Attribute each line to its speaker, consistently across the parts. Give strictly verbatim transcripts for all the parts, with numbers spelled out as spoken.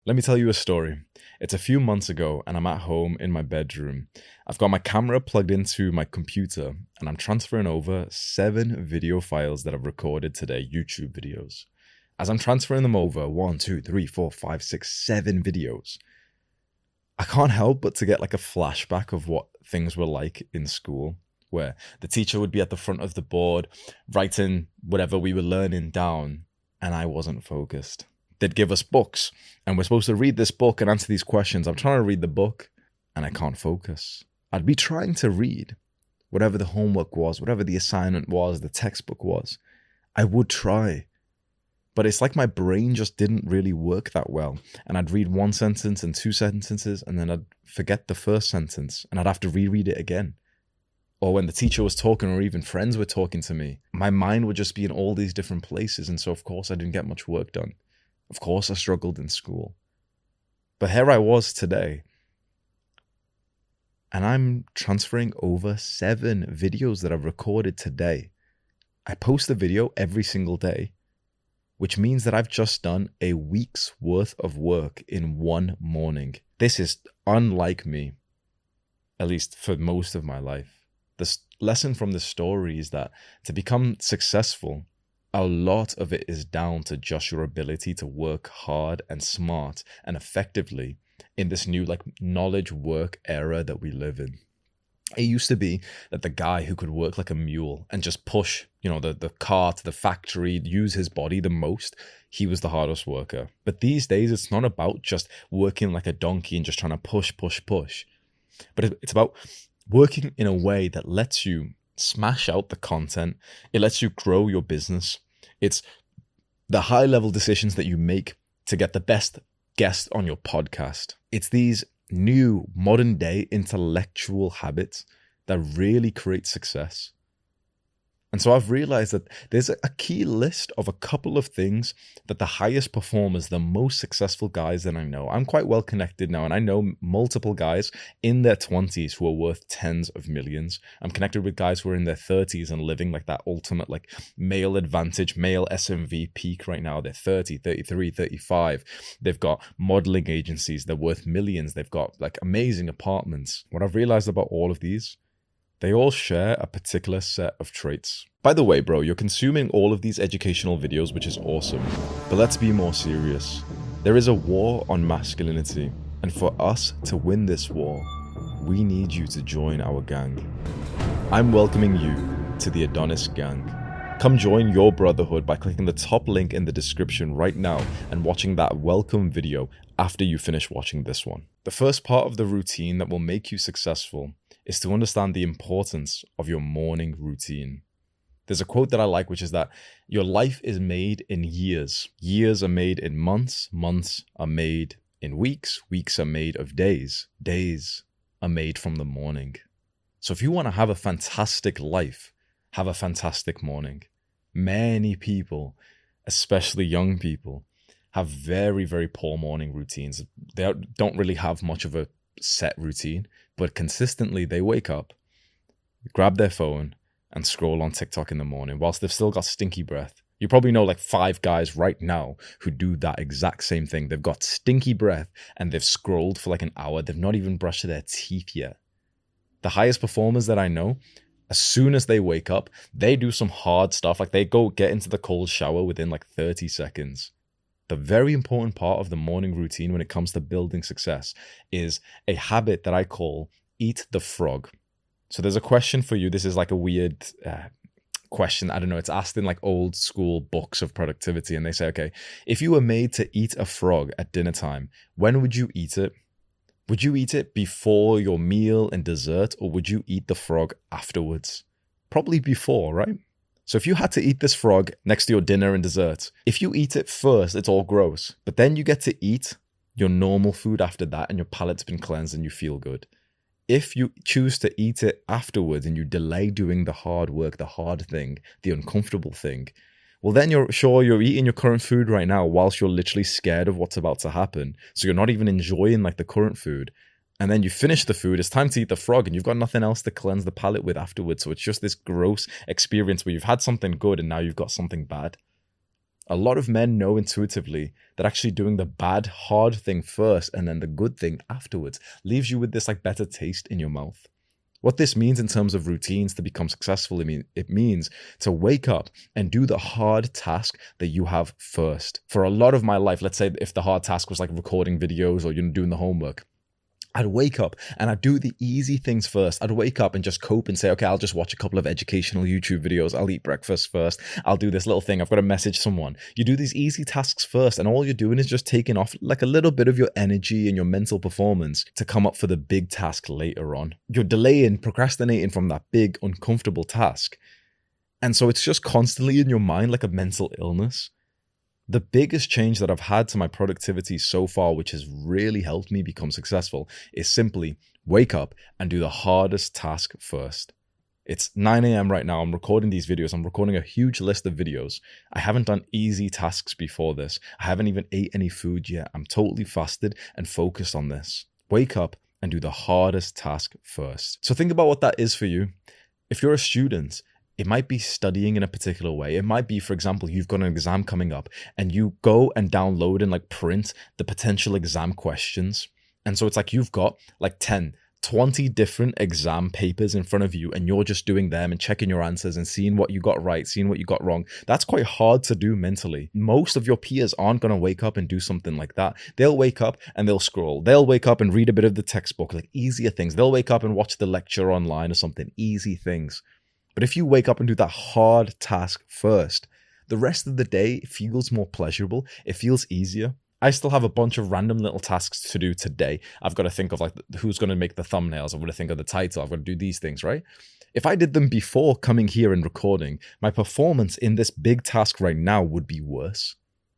Speaker 1: Let me tell you a story. It's a few months ago and I'm at home in my bedroom. I've got my camera plugged into my computer and I'm transferring over seven video files that I've recorded today, YouTube videos. As I'm transferring them over, one, two, three, four, five, six, seven videos, I can't help but to get like a flashback of what things were like in school, where the teacher would be at the front of the board writing whatever we were learning down and I wasn't focused. They'd give us books and we're supposed to read this book and answer these questions. I'm trying to read the book and I can't focus. I'd be trying to read whatever the homework was, whatever the assignment was, the textbook was. I would try, but it's like my brain just didn't really work that well. And I'd read one sentence and two sentences and then I'd forget the first sentence and I'd have to reread it again. Or when the teacher was talking or even friends were talking to me, my mind would just be in all these different places. And so of course I didn't get much work done. Of course I struggled in school. But here I was today. And I'm transferring over seven videos that I've recorded today. I post a video every single day, which means that I've just done a week's worth of work in one morning. This is unlike me, at least for most of my life. The lesson from this story is that to become successful, a lot of it is down to just your ability to work hard and smart and effectively in this new like knowledge work era that we live in. It used to be that the guy who could work like a mule and just push, you know, the, the car to the factory, use his body the most, he was the hardest worker. But these days, it's not about just working like a donkey and just trying to push, push, push. But it's about working in a way that lets you smash out the content. It lets you grow your business. It's the high level decisions that you make to get the best guest on your podcast. It's these new modern day intellectual habits that really create success. And so I've realized that there's a key list of a couple of things that the highest performers, the most successful guys that I know, I'm quite well connected now, and I know multiple guys in their twenties who are worth tens of millions. I'm connected with guys who are in their thirties and living like that ultimate like male advantage, male S M V peak right now. They're thirty, thirty-three, thirty-five. They've got modeling agencies. They're worth millions. They've got like amazing apartments. What I've realized about all of these, they all share a particular set of traits. By the way, bro, you're consuming all of these educational videos, which is awesome. But let's be more serious. There is a war on masculinity. And for us to win this war, we need you to join our gang. I'm welcoming you to the Adonis Gang. Come join your brotherhood by clicking the top link in the description right now and watching that welcome video after you finish watching this one. The first part of the routine that will make you successful is to understand the importance of your morning routine. There's a quote that I like, which is that your life is made in years. Years are made in months. Months are made in weeks. Weeks are made of days. Days are made from the morning. So if you want to have a fantastic life, have a fantastic morning. Many people, especially young people, have very, very poor morning routines. They don't really have much of a set routine, but consistently they wake up, grab their phone, and scroll on TikTok in the morning whilst they've still got stinky breath. You probably know like five guys right now who do that exact same thing. They've got stinky breath and they've scrolled for like an hour. They've not even brushed their teeth yet. The highest performers that I know, as soon as they wake up, they do some hard stuff. Like they go get into the cold shower within like thirty seconds. The very important part of the morning routine when it comes to building success is a habit that I call eat the frog. So there's a question for you. This is like a weird uh, question. I don't know. It's asked in like old school books of productivity. And they say, okay, if you were made to eat a frog at dinner time, when would you eat it? Would you eat it before your meal and dessert, or would you eat the frog afterwards? Probably before, right? So if you had to eat this frog next to your dinner and dessert, if you eat it first, it's all gross. But then you get to eat your normal food after that and your palate's been cleansed and you feel good. If you choose to eat it afterwards and you delay doing the hard work, the hard thing, the uncomfortable thing, well, then you're sure you're eating your current food right now whilst you're literally scared of what's about to happen. So you're not even enjoying like the current food. And then you finish the food, it's time to eat the frog and you've got nothing else to cleanse the palate with afterwards. So it's just this gross experience where you've had something good and now you've got something bad. A lot of men know intuitively that actually doing the bad, hard thing first and then the good thing afterwards leaves you with this like better taste in your mouth. What this means in terms of routines to become successful, I mean, it means to wake up and do the hard task that you have first. For a lot of my life, let's say if the hard task was like recording videos or, you know, doing the homework, I'd wake up and I'd do the easy things first. I'd wake up and just cope and say, okay, I'll just watch a couple of educational YouTube videos. I'll eat breakfast first. I'll do this little thing. I've got to message someone. You do these easy tasks first, and all you're doing is just taking off like a little bit of your energy and your mental performance to come up for the big task later on. You're delaying, procrastinating from that big, uncomfortable task. And so it's just constantly in your mind like a mental illness. The biggest change that I've had to my productivity so far, which has really helped me become successful, is simply wake up and do the hardest task first. It's nine a.m. right now. I'm recording these videos. I'm recording a huge list of videos. I haven't done easy tasks before this. I haven't even ate any food yet. I'm totally fasted and focused on this. Wake up and do the hardest task first. So think about what that is for you. If you're a student, it might be studying in a particular way. It might be, for example, you've got an exam coming up and you go and download and like print the potential exam questions. And so it's like you've got like ten, twenty different exam papers in front of you and you're just doing them and checking your answers and seeing what you got right, seeing what you got wrong. That's quite hard to do mentally. Most of your peers aren't going to wake up and do something like that. They'll wake up and they'll scroll. They'll wake up and read a bit of the textbook, like easier things. They'll wake up and watch the lecture online or something, easy things. But if you wake up and do that hard task first, the rest of the day feels more pleasurable. It feels easier. I still have a bunch of random little tasks to do today. I've got to think of like who's going to make the thumbnails. I've got to think of the title. I've got to do these things, right? If I did them before coming here and recording, my performance in this big task right now would be worse.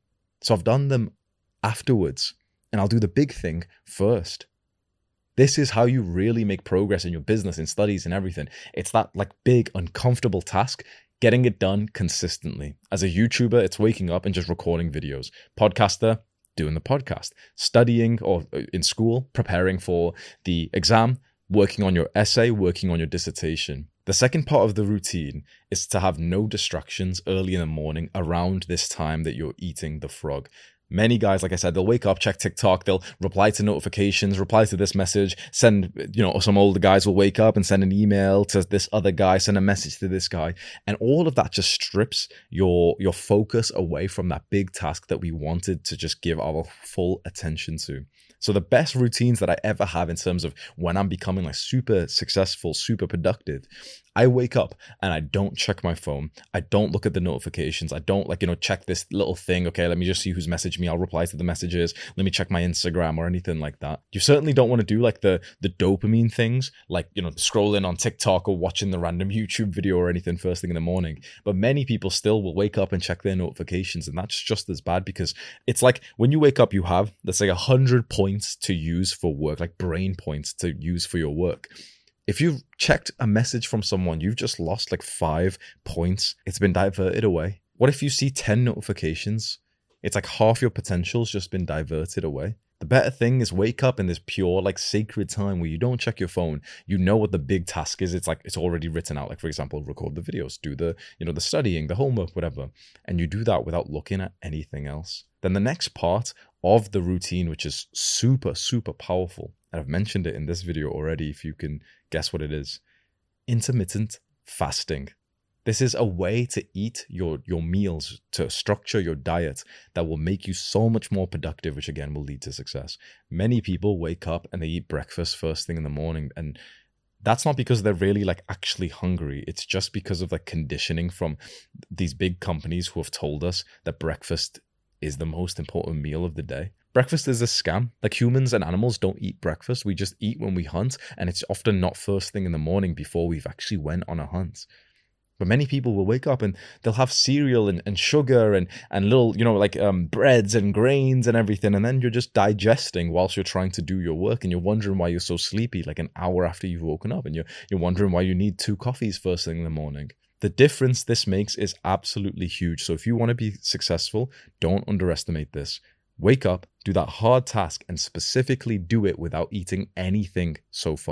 Speaker 1: So I've done them afterwards, and I'll do the big thing first. This is how you really make progress in your business, in studies, and everything. It's that like big, uncomfortable task, getting it done consistently. As a YouTuber, it's waking up and just recording videos. Podcaster, doing the podcast. Studying or in school, preparing for the exam, working on your essay, working on your dissertation. The second part of the routine is to have no distractions early in the morning around this time that you're eating the frog. Many guys, like I said, they'll wake up, check TikTok, they'll reply to notifications, reply to this message, send, you know, some older guys will wake up and send an email to this other guy, send a message to this guy. And all of that just strips your, your focus away from that big task that we wanted to just give our full attention to. So the best routines that I ever have in terms of when I'm becoming like super successful, super productive, I wake up and I don't check my phone. I don't look at the notifications. I don't like, you know, check this little thing. Okay, let me just see who's messaged me. I'll reply to the messages. Let me check my Instagram or anything like that. You certainly don't want to do like the, the dopamine things, like, you know, scrolling on TikTok or watching the random YouTube video or anything first thing in the morning. But many people still will wake up and check their notifications. And that's just as bad because it's like when you wake up, you have, let's say, a hundred points to use for work, like brain points to use for your work. If you've checked a message from someone, you've just lost like five points. It's been diverted away. What if you see ten notifications? It's like half your potential's just been diverted away. The better thing is wake up in this pure, like sacred time where you don't check your phone. You know what the big task is. It's like, it's already written out. Like, for example, record the videos, do the, you know, the studying, the homework, whatever. And you do that without looking at anything else. Then the next part of the routine, which is super, super powerful, and I've mentioned it in this video already, if you can guess what it is, intermittent fasting. This is a way to eat your, your meals, to structure your diet that will make you so much more productive, which again will lead to success. Many people wake up and they eat breakfast first thing in the morning, and that's not because they're really like actually hungry. It's just because of like conditioning from these big companies who have told us that breakfast is the most important meal of the day. Breakfast is a scam. Like, humans and animals don't eat breakfast. We just eat when we hunt, and it's often not first thing in the morning before we've actually went on a hunt. But many people will wake up and they'll have cereal and, and sugar and, and little, you know, like um, breads and grains and everything. And then you're just digesting whilst you're trying to do your work. And you're wondering why you're so sleepy like an hour after you've woken up. And you're, you're wondering why you need two coffees first thing in the morning. The difference this makes is absolutely huge. So if you want to be successful, don't underestimate this. Wake up, do that hard task, and specifically do it without eating anything so far.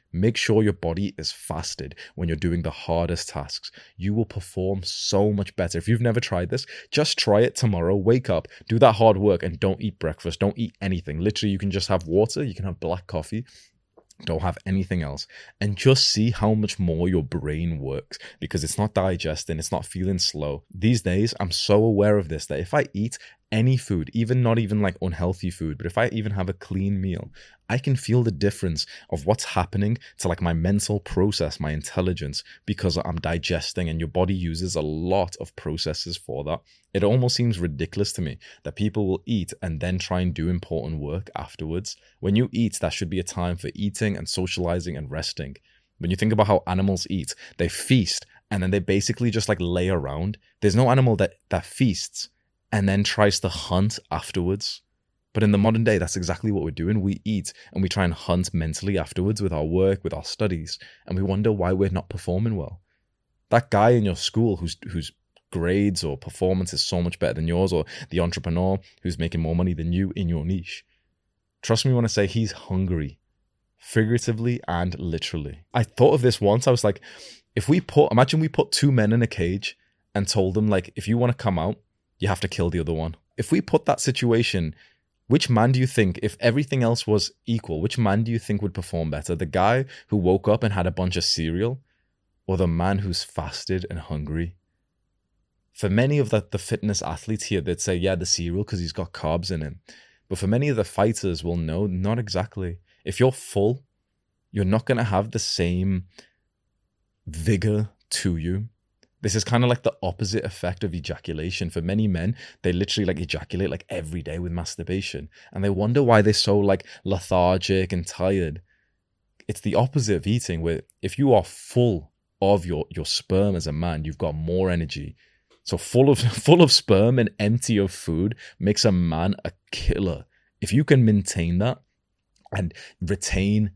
Speaker 1: Make sure your body is fasted when you're doing the hardest tasks. You will perform so much better. If you've never tried this, just try it tomorrow. Wake up, do that hard work, and don't eat breakfast. Don't eat anything. Literally, you can just have water. You can have black coffee. Don't have anything else, and just see how much more your brain works, because it's not digesting, it's not feeling slow. These days, I'm so aware of this that if I eat any food, even not even like unhealthy food, but if I even have a clean meal, I can feel the difference of what's happening to like my mental process, my intelligence, because I'm digesting, and your body uses a lot of processes for that. It almost seems ridiculous to me that people will eat and then try and do important work afterwards. When you eat, that should be a time for eating and socializing and resting. When you think about how animals eat, they feast and then they basically just like lay around. There's no animal that, that feasts and then tries to hunt afterwards. But in the modern day, that's exactly what we're doing. We eat and we try and hunt mentally afterwards with our work, with our studies, and we wonder why we're not performing well. That guy in your school who's who's grades or performance is so much better than yours, or the entrepreneur who's making more money than you in your niche. Trust me when I say he's hungry, figuratively and literally. I thought of this once. I was like, if we put, imagine we put two men in a cage and told them, like, if you want to come out, you have to kill the other one. If we put that situation, which man do you think, if everything else was equal, which man do you think would perform better? The guy who woke up and had a bunch of cereal, or the man who's fasted and hungry? For many of the, the fitness athletes here, they'd say, yeah, the cereal because he's got carbs in him. But for many of the fighters, well, no, not exactly. If you're full, you're not going to have the same vigor to you. This is kind of like the opposite effect of ejaculation. For many men, they literally like ejaculate like every day with masturbation. And they wonder why they're so like lethargic and tired. It's the opposite of eating, where if you are full of your, your sperm as a man, you've got more energy. So full of full of sperm and empty of food makes a man a killer. If you can maintain that and retain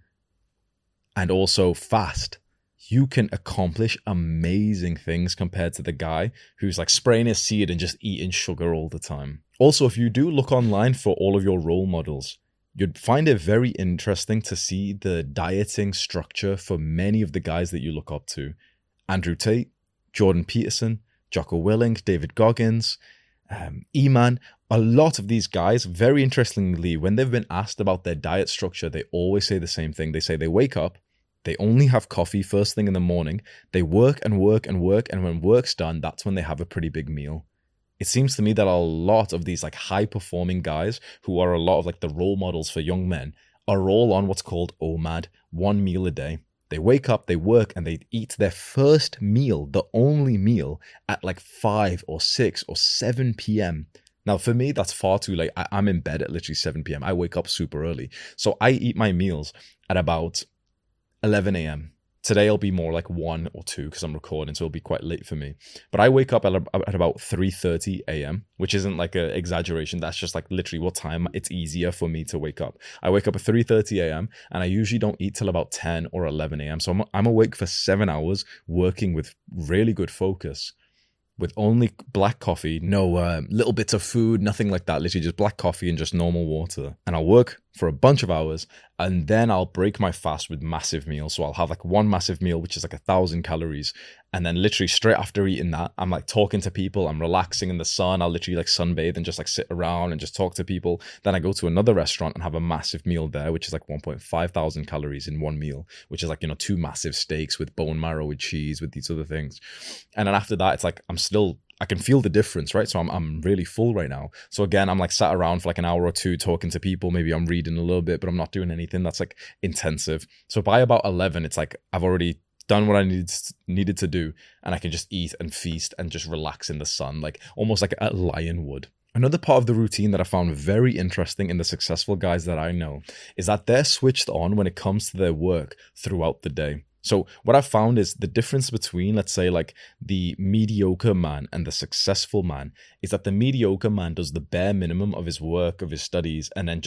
Speaker 1: and also fast, you can accomplish amazing things compared to the guy who's like spraying his seed and just eating sugar all the time. Also, if you do look online for all of your role models, you'd find it very interesting to see the dieting structure for many of the guys that you look up to. Andrew Tate, Jordan Peterson, Jocko Willink, David Goggins, um, E-Man. A lot of these guys, very interestingly, when they've been asked about their diet structure, they always say the same thing. They say they wake up, they only have coffee first thing in the morning, they work and work and work, and when work's done, that's when they have a pretty big meal. It seems to me that a lot of these like high-performing guys, who are a lot of like the role models for young men, are all on what's called O M A D, one meal a day. They wake up, they work, and they eat their first meal, the only meal, at like five or six or seven p.m. Now, for me, that's far too late. I, I'm in bed at literally seven p.m. I wake up super early. So I eat my meals at about eleven a.m. Today it'll be more like one or two because I'm recording, so it'll be quite late for me. But I wake up at, at about three thirty a.m., which isn't like an exaggeration. That's just like literally what time it's easier for me to wake up. I wake up at three thirty a.m. and I usually don't eat till about ten or eleven a.m. So I'm, I'm awake for seven hours working with really good focus, with only black coffee, no uh, little bits of food, nothing like that. Literally just black coffee and just normal water. And I'll work for a bunch of hours, and then I'll break my fast with massive meals. So I'll have like one massive meal, which is like a thousand calories. And then literally straight after eating that, I'm like talking to people, I'm relaxing in the sun. I'll literally like sunbathe and just like sit around and just talk to people. Then I go to another restaurant and have a massive meal there, which is like one point five thousand calories in one meal, which is like, you know, two massive steaks with bone marrow, with cheese, with these other things. And then after that, it's like, I'm still, I can feel the difference, right? So I'm I'm really full right now. So again, I'm like sat around for like an hour or two talking to people. Maybe I'm reading a little bit, but I'm not doing anything that's like intensive. So by about eleven, it's like I've already done what I needed needed to do, and I can just eat and feast and just relax in the sun, like almost like a lion would. Another part of the routine that I found very interesting in the successful guys that I know is that they're switched on when it comes to their work throughout the day. So what I've found is the difference between, let's say, like the mediocre man and the successful man is that the mediocre man does the bare minimum of his work, of his studies, and then just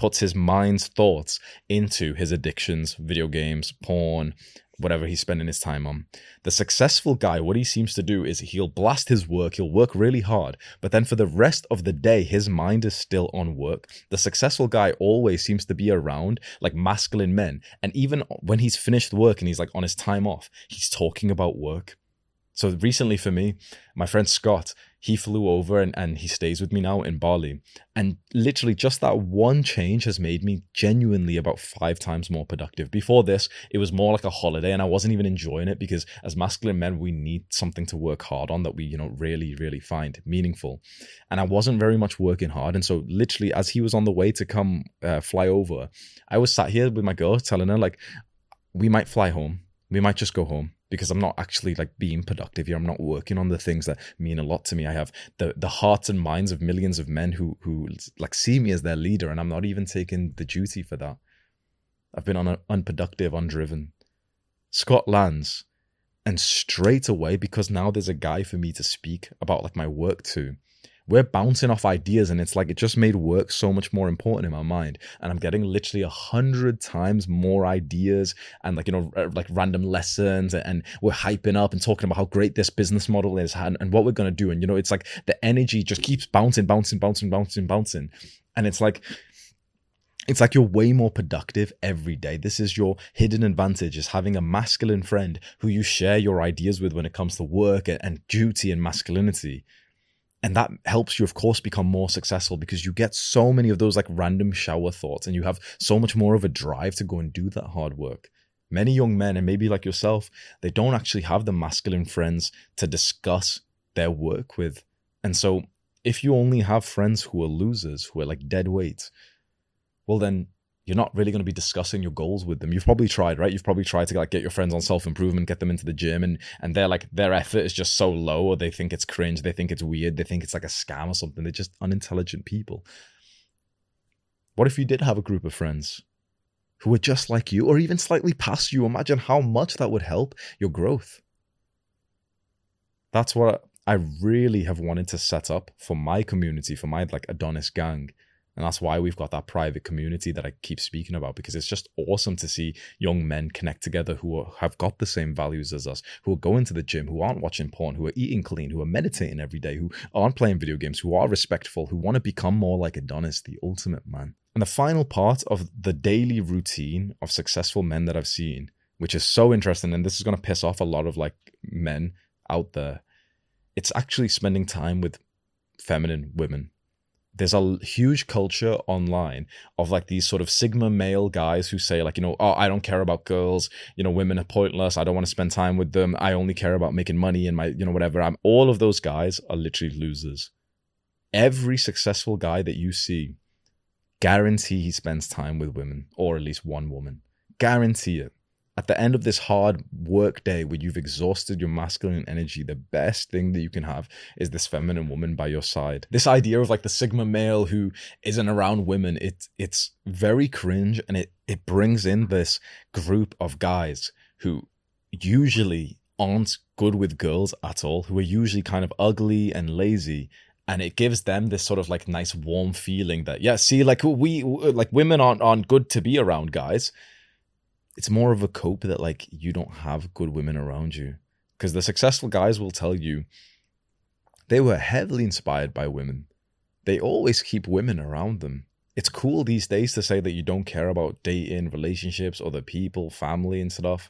Speaker 1: puts his mind's thoughts into his addictions, video games, porn, whatever he's spending his time on. The successful guy, what he seems to do is he'll blast his work, he'll work really hard, but then for the rest of the day, his mind is still on work. The successful guy always seems to be around like masculine men. And even when he's finished work and he's like on his time off, he's talking about work. So recently for me, my friend Scott, he flew over and, and he stays with me now in Bali. And literally just that one change has made me genuinely about five times more productive. Before this, it was more like a holiday and I wasn't even enjoying it because as masculine men, we need something to work hard on that we, you know, really, really find meaningful. And I wasn't very much working hard. And so literally as he was on the way to come uh, fly over, I was sat here with my girl telling her like, we might fly home. We might just go home. Because I'm not actually like being productive here. I'm not working on the things that mean a lot to me. I have the the hearts and minds of millions of men who who like see me as their leader, and I'm not even taking the duty for that. I've been on an unproductive, undriven. Scott lands, and straight away, because now there's a guy for me to speak about like my work to, we're bouncing off ideas, and it's like it just made work so much more important in my mind. And I'm getting literally a hundred times more ideas and like, you know, like random lessons, and we're hyping up and talking about how great this business model is and, and what we're going to do. And, you know, it's like the energy just keeps bouncing, bouncing, bouncing, bouncing, bouncing. And it's like, it's like you're way more productive every day. This is your hidden advantage, is having a masculine friend who you share your ideas with when it comes to work and, and duty and masculinity. And that helps you, of course, become more successful because you get so many of those like random shower thoughts and you have so much more of a drive to go and do that hard work. Many young men, and maybe like yourself, they don't actually have the masculine friends to discuss their work with. And so if you only have friends who are losers, who are like dead weight, well, then you're not really going to be discussing your goals with them. You've probably tried, right? You've probably tried to like get your friends on self-improvement, get them into the gym, and and they're like, their effort is just so low, or they think it's cringe, they think it's weird, they think it's like a scam or something. They're just unintelligent people. What if you did have a group of friends who were just like you, or even slightly past you? Imagine how much that would help your growth. That's what I really have wanted to set up for my community, for my like Adonis gang. And that's why we've got that private community that I keep speaking about, because it's just awesome to see young men connect together who are, have got the same values as us, who are going to the gym, who aren't watching porn, who are eating clean, who are meditating every day, who aren't playing video games, who are respectful, who want to become more like Adonis, the ultimate man. And the final part of the daily routine of successful men that I've seen, which is so interesting, and this is going to piss off a lot of like men out there, it's actually spending time with feminine women. There's a huge culture online of like these sort of Sigma male guys who say like, you know, oh, I don't care about girls, you know, women are pointless, I don't want to spend time with them, I only care about making money and my, you know, whatever. I'm all of those guys are literally losers. Every successful guy that you see, guarantee he spends time with women, or at least one woman. Guarantee it. At the end of this hard work day where you've exhausted your masculine energy, the best thing that you can have is this feminine woman by your side. This idea of like the Sigma male who isn't around women, it, it's very cringe, and it, it brings in this group of guys who usually aren't good with girls at all, who are usually kind of ugly and lazy. And it gives them this sort of like nice warm feeling that, yeah, see, like we, like women aren't, aren't good to be around, guys. It's more of a cope that like you don't have good women around you, because the successful guys will tell you they were heavily inspired by women. They always keep women around them. It's cool these days to say that you don't care about dating, relationships, other people, family and stuff.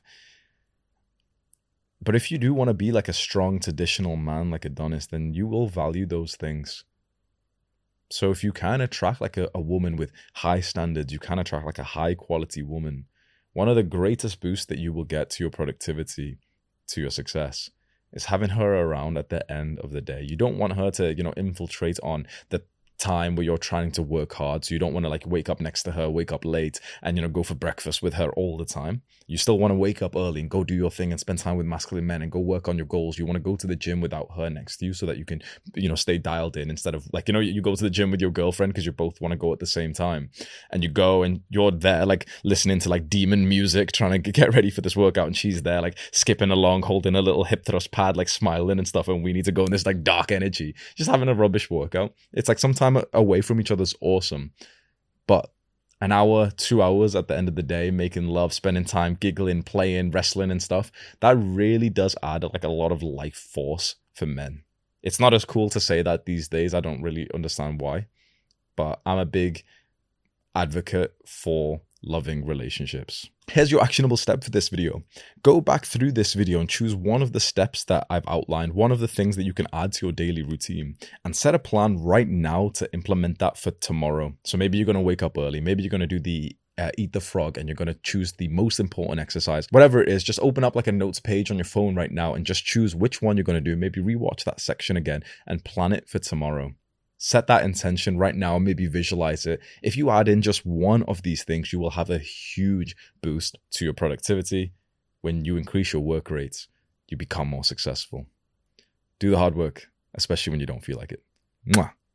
Speaker 1: But if you do want to be like a strong traditional man like Adonis, then you will value those things. So if you can attract like a, a woman with high standards, you can attract like a high quality woman. One of the greatest boosts that you will get to your productivity, to your success, is having her around at the end of the day. You don't want her to, you know, infiltrate on the time where you're trying to work hard. So you don't want to like wake up next to her, wake up late and, you know, go for breakfast with her all the time. You still want to wake up early and go do your thing and spend time with masculine men and go work on your goals. You want to go to the gym without her next to you so that you can, you know, stay dialed in, instead of like, you know, you go to the gym with your girlfriend because you both want to go at the same time, and you go and you're there like listening to like demon music, trying to get ready for this workout, and she's there like skipping along, holding a little hip thrust pad, like smiling and stuff, and we need to go in this like dark energy, just having a rubbish workout. It's like sometime away from each other's awesome, but an hour, two hours at the end of the day, making love, spending time, giggling, playing, wrestling and stuff, that really does add like a lot of life force for men. It's not as cool to say that these days. I don't really understand why, but I'm a big advocate for loving relationships. Here's your actionable step for this video. Go back through this video and choose one of the steps that I've outlined, one of the things that you can add to your daily routine, and set a plan right now to implement that for tomorrow. So maybe you're going to wake up early. Maybe you're going to do the uh, eat the frog and you're going to choose the most important exercise. Whatever it is, just open up like a notes page on your phone right now and just choose which one you're going to do. Maybe rewatch that section again and plan it for tomorrow. Set that intention right now, maybe visualize it. If you add in just one of these things, you will have a huge boost to your productivity. When you increase your work rates, you become more successful. Do the hard work, especially when you don't feel like it. Mwah.